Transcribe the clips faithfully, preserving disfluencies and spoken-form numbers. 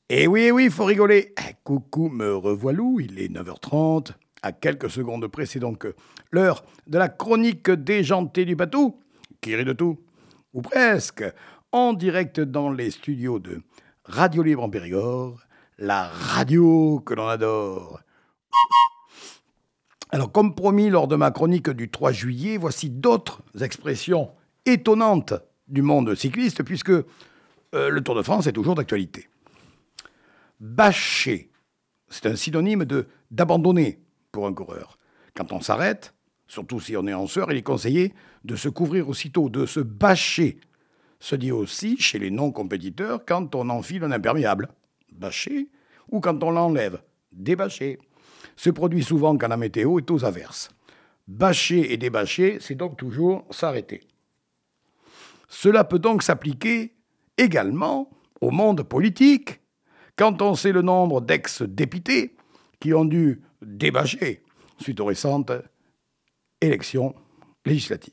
Eh oui, eh oui, faut rigoler. Eh, coucou, me revoilou, il est neuf heures trente. À quelques secondes près, c'est donc l'heure de la chronique déjantée du bateau, qui rit de tout, ou presque, en direct dans les studios de Radio Libre en Périgord, la radio que l'on adore. Alors, comme promis lors de ma chronique du trois juillet, voici d'autres expressions étonnantes du monde cycliste, puisque euh, le Tour de France est toujours d'actualité. Bâcher, c'est un synonyme de d'abandonner pour un coureur. Quand on s'arrête, surtout si on est en sueur, il est conseillé de se couvrir aussitôt, de se bâcher. Se dit aussi chez les non-compétiteurs quand on enfile un imperméable, bâcher, ou quand on l'enlève, débâcher. Se produit souvent quand la météo est aux averses. Bâcher et débâcher, c'est donc toujours s'arrêter. Cela peut donc s'appliquer également au monde politique, quand on sait le nombre d'ex-députés qui ont dû débâcher suite aux récentes élections législatives.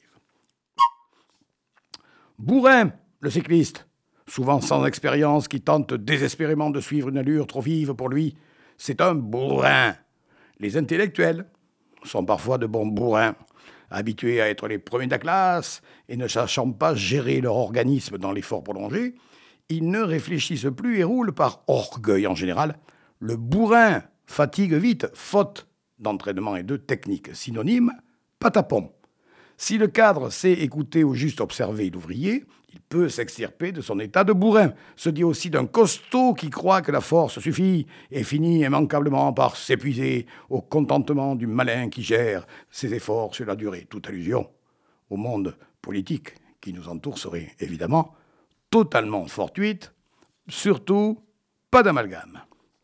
Bourrin, le cycliste, souvent sans expérience, qui tente désespérément de suivre une allure trop vive pour lui, c'est un bourrin. Les intellectuels sont parfois de bons bourrins, habitués à être les premiers de la classe et ne sachant pas gérer leur organisme dans l'effort prolongé. Ils ne réfléchissent plus et roulent par orgueil en général. Le bourrin fatigue vite, faute d'entraînement et de technique. Synonyme, patapon. Si le cadre sait écouter ou juste observer l'ouvrier, il peut s'extirper de son état de bourrin. Se dit aussi d'un costaud qui croit que la force suffit et finit immanquablement par s'épuiser au contentement du malin qui gère ses efforts sur la durée. Toute allusion au monde politique qui nous entoure serait évidemment totalement fortuite, surtout pas d'amalgame.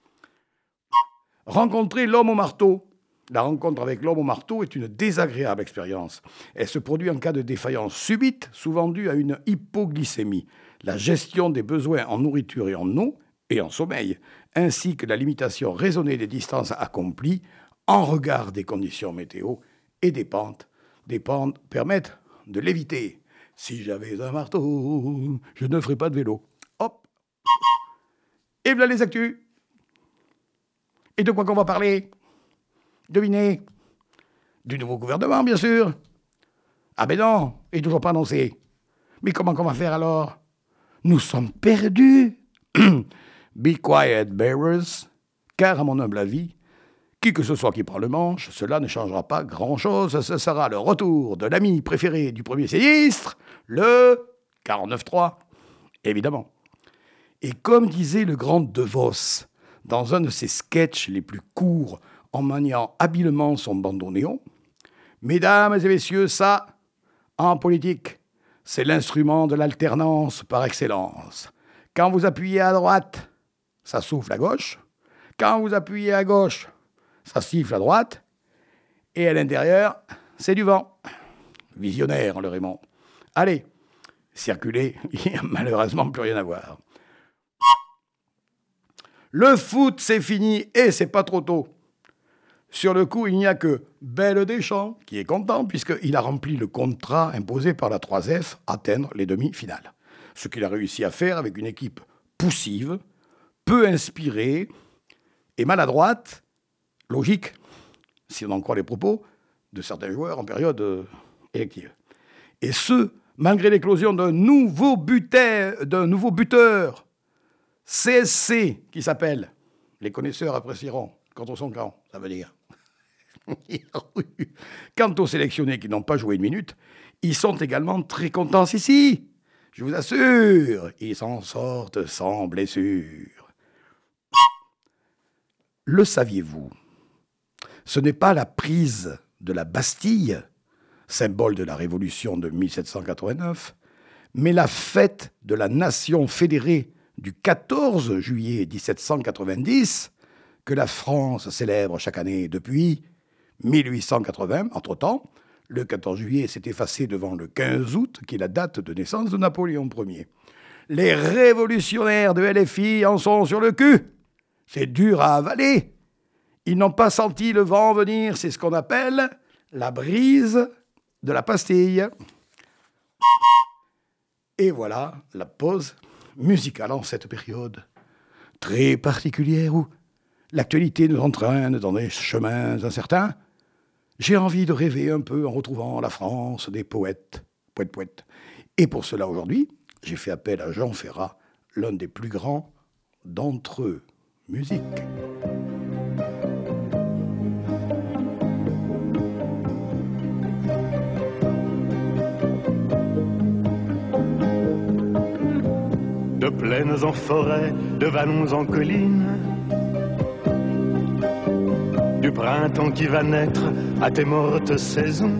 Rencontrer l'homme au marteau. La rencontre avec l'homme au marteau est une désagréable expérience. Elle se produit en cas de défaillance subite, souvent due à une hypoglycémie, la gestion des besoins en nourriture et en eau et en sommeil, ainsi que la limitation raisonnée des distances accomplies en regard des conditions météo et des pentes. Des pentes permettent de l'éviter. Si j'avais un marteau, je ne ferais pas de vélo. Hop. Et voilà les actus. Et de quoi qu'on va parler ? Devinez. Du nouveau gouvernement, bien sûr. Ah ben non, il n'est toujours pas annoncé. Mais comment qu'on va faire alors ? Nous sommes perdus. Be quiet, bearers, car à mon humble avis, qui que ce soit qui prend le manche, cela ne changera pas grand-chose. Ce sera le retour de l'ami préféré du Premier ministre, le quarante-neuf trois, évidemment. Et comme disait le grand De Vos, dans un de ses sketchs les plus courts, en maniant habilement son bandoneon, « Mesdames et messieurs, ça, en politique, c'est l'instrument de l'alternance par excellence. Quand vous appuyez à droite, ça souffle à gauche. Quand vous appuyez à gauche, ça siffle à droite. Et à l'intérieur, c'est du vent. » Visionnaire, le Raymond. Allez, circuler, il n'y a malheureusement plus rien à voir. Le foot, c'est fini et c'est pas trop tôt. Sur le coup, il n'y a que Belle Deschamps qui est content puisqu'il a rempli le contrat imposé par la trois F, atteindre les demi-finales. Ce qu'il a réussi à faire avec une équipe poussive, peu inspirée et maladroite, logique, si on en croit les propos de certains joueurs en période élective. Et ce, malgré l'éclosion d'un nouveau buteur, d'un nouveau buteur, C S C, qui s'appelle, les connaisseurs apprécieront, contre son camp, ça veut dire. Quant aux sélectionnés qui n'ont pas joué une minute, ils sont également très contents ici. Je vous assure, ils s'en sortent sans blessure. Le saviez-vous ? Ce n'est pas la prise de la Bastille, symbole de la Révolution de mille sept cent quatre-vingt-neuf, mais la fête de la Nation fédérée du quatorze juillet dix-sept cent quatre-vingt-dix que la France célèbre chaque année depuis mille huit cent quatre-vingts. Entre-temps, le quatorze juillet s'est effacé devant le quinze août, qui est la date de naissance de Napoléon Ier. Les révolutionnaires de L F I en sont sur le cul. C'est dur à avaler. Ils n'ont pas senti le vent venir, c'est ce qu'on appelle la brise de la pastille. Et voilà la pause musicale en cette période très particulière où l'actualité nous entraîne dans des chemins incertains, j'ai envie de rêver un peu en retrouvant la France des poètes, poètes, poètes. Et pour cela, aujourd'hui, j'ai fait appel à Jean Ferrat, l'un des plus grands d'entre eux. Musique. De plaines en forêt, de vallons en collines, du printemps qui va naître à tes mortes saisons,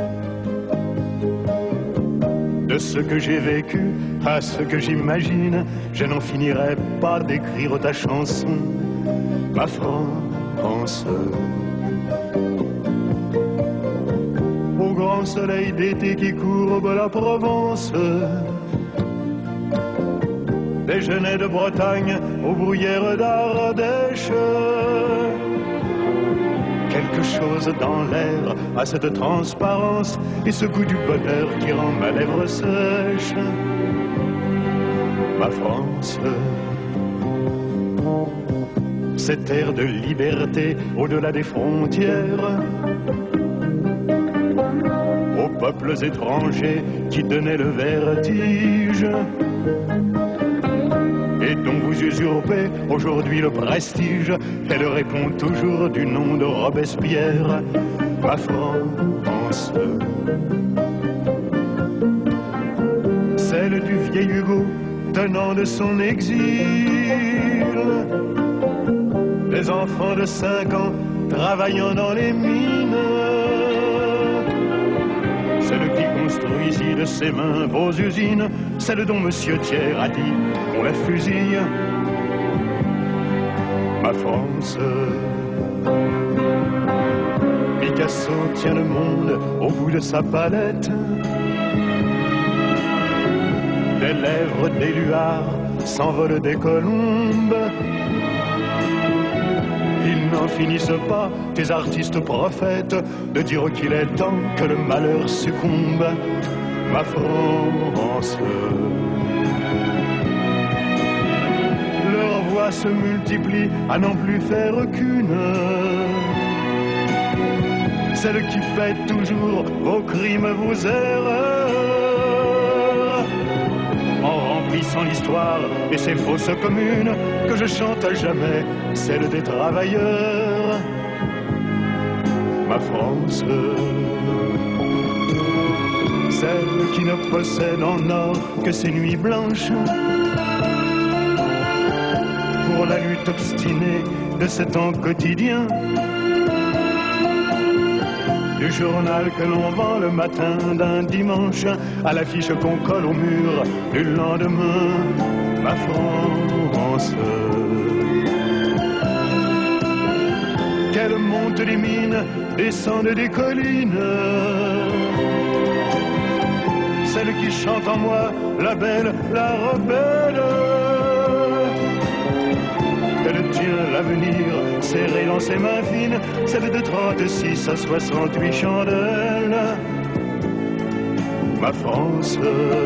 de ce que j'ai vécu à ce que j'imagine, je n'en finirai pas d'écrire ta chanson, ma France. Au grand soleil d'été qui courbe la Provence, des genêts de Bretagne aux bruyères d'Ardèche. Quelque chose dans l'air a cette transparence et ce goût du bonheur qui rend ma lèvre sèche. Ma France, cette air de liberté au-delà des frontières, aux peuples étrangers qui donnaient le vertige et dont vous usurpez aujourd'hui le prestige. Elle répond toujours du nom de Robespierre, ma France. Celle du vieil Hugo tenant de son exil, des enfants de cinq ans travaillant dans les mines, celle qui construit ici de ses mains vos usines, celle dont Monsieur Thiers a dit on la fusille, ma France. Picasso tient le monde au bout de sa palette, des lèvres d'éluard s'envolent des colombes. Ils n'en finissent pas, tes artistes prophètes, de dire qu'il est temps que le malheur succombe, ma France. Leurs voix se multiplient à n'en plus faire qu'une, celle qui paie toujours vos crimes, vos erreurs, en remplissant l'histoire et ses fausses communes, que je chante à jamais, celle des travailleurs, ma France. Celle qui ne possède en or que ses nuits blanches, pour la lutte obstinée de ce temps quotidien, du journal que l'on vend le matin d'un dimanche à l'affiche qu'on colle au mur du lendemain, ma France. Qu'elle monte des mines, descende des collines, celle qui chante en moi, la belle, la rebelle. Elle tient l'avenir serré dans ses mains fines, celle de trente-six à soixante-huit chandelles, ma France.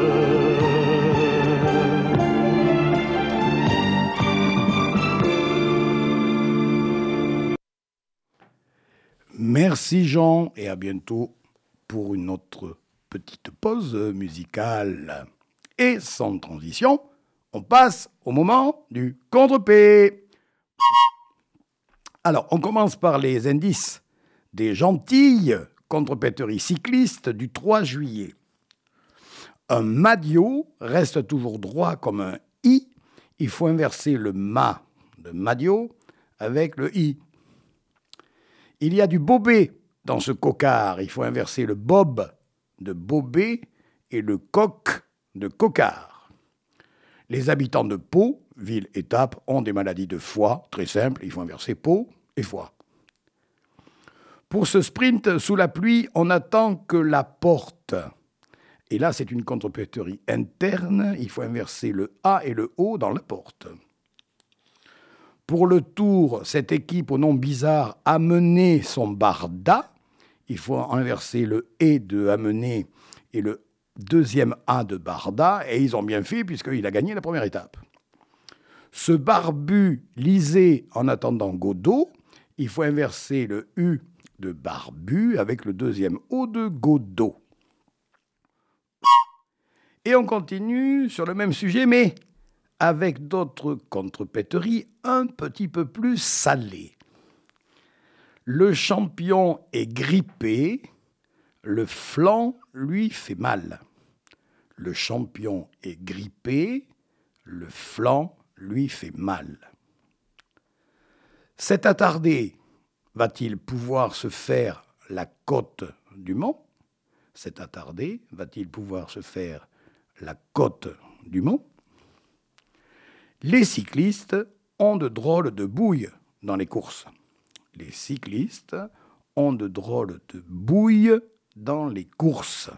Merci Jean et à bientôt pour une autre petite pause musicale. Et sans transition, on passe au moment du contre-P. Alors, on commence par les indices des gentilles contrepéteries cyclistes du trois juillet. Un madio reste toujours droit comme un I. Il faut inverser le ma de madio avec le I. Il y a du bobé dans ce cocard. Il faut inverser le bob de bobé et le coq de cocard. Les habitants de Pau, ville-étape, ont des maladies de foie. Très simple, il faut inverser Pau et foie. Pour ce sprint sous la pluie, on attend que la porte. Et là, c'est une contrepéterie interne. Il faut inverser le A et le O dans la porte. Pour le tour, cette équipe au nom bizarre a mené son barda. Il faut inverser le E de amener et le deuxième A de barda. Et ils ont bien fait puisqu'il a gagné la première étape. Ce barbu lisait en attendant Godot. Il faut inverser le U de barbu avec le deuxième O de Godot. Et on continue sur le même sujet, mais avec d'autres contrepèteries un petit peu plus salées. Le champion est grippé, le flanc lui fait mal. Le champion est grippé, le flanc lui fait mal. Cet attardé va-t-il pouvoir se faire la côte du Mont ? Cet attardé va-t-il pouvoir se faire la côte du Mont ? Les cyclistes ont de drôles de bouilles dans les courses. Les cyclistes ont de drôles de bouilles dans les courses.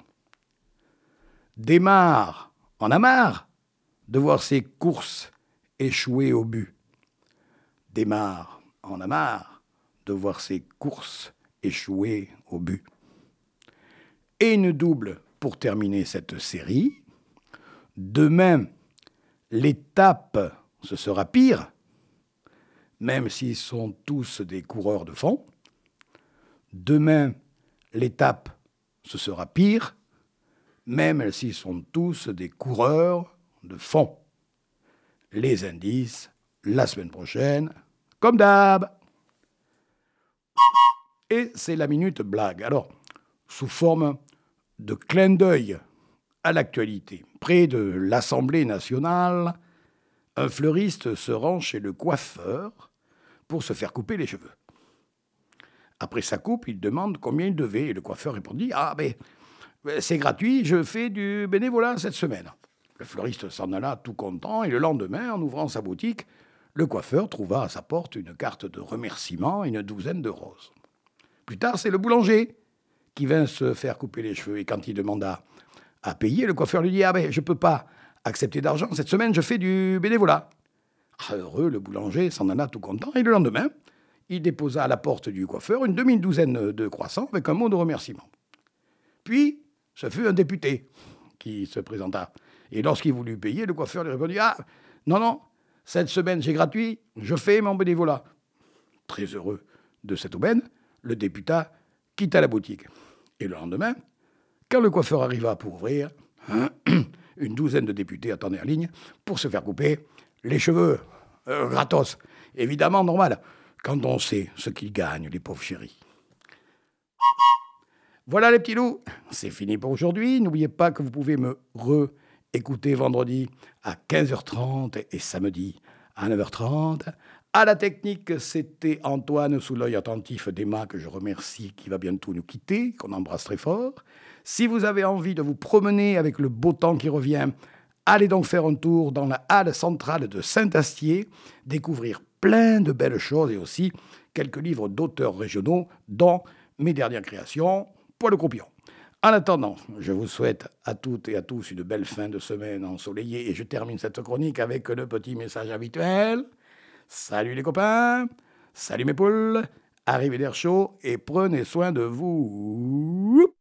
Démarre en a marre de voir ses courses échouer au but. Démarre en a marre de voir ses courses échouer au but. Et une double pour terminer cette série. Demain, l'étape, ce sera pire, même s'ils sont tous des coureurs de fond. Demain, l'étape, ce sera pire, même s'ils sont tous des coureurs de fond. Les indices, la semaine prochaine, comme d'hab. Et c'est la minute blague. Alors, sous forme de clin d'œil à l'actualité. Près de l'Assemblée nationale, un fleuriste se rend chez le coiffeur pour se faire couper les cheveux. Après sa coupe, il demande combien il devait et le coiffeur répondit « Ah, ben, c'est gratuit, je fais du bénévolat cette semaine. » Le fleuriste s'en alla tout content et le lendemain, en ouvrant sa boutique, le coiffeur trouva à sa porte une carte de remerciement et une douzaine de roses. Plus tard, c'est le boulanger qui vint se faire couper les cheveux et quand il demanda à payer, le coiffeur lui dit « Ah ben, je ne peux pas accepter d'argent, cette semaine je fais du bénévolat. » Ah, heureux, le boulanger s'en alla tout content et le lendemain, il déposa à la porte du coiffeur une demi-douzaine de croissants avec un mot de remerciement. Puis, ce fut un député qui se présenta. Et lorsqu'il voulut payer, le coiffeur lui répondit « Ah, non, non, cette semaine c'est gratuit, je fais mon bénévolat. » Très heureux de cette aubaine, le député quitta la boutique. Et le lendemain, quand le coiffeur arriva pour ouvrir, une douzaine de députés attendaient en ligne pour se faire couper les cheveux euh, gratos. Évidemment, normal, quand on sait ce qu'ils gagnent, les pauvres chéris. Voilà les petits loups, c'est fini pour aujourd'hui. N'oubliez pas que vous pouvez me re-écouter vendredi à quinze heures trente et samedi à neuf heures trente. À la technique, c'était Antoine sous l'œil attentif d'Emma, que je remercie, qui va bientôt nous quitter, qu'on embrasse très fort. Si vous avez envie de vous promener avec le beau temps qui revient, allez donc faire un tour dans la halle centrale de Saint-Astier, découvrir plein de belles choses et aussi quelques livres d'auteurs régionaux, dont mes dernières créations, Poil au croupion. En attendant, je vous souhaite à toutes et à tous une belle fin de semaine ensoleillée et je termine cette chronique avec le petit message habituel. Salut les copains, salut mes poules, arrivez d'air chaud et prenez soin de vous.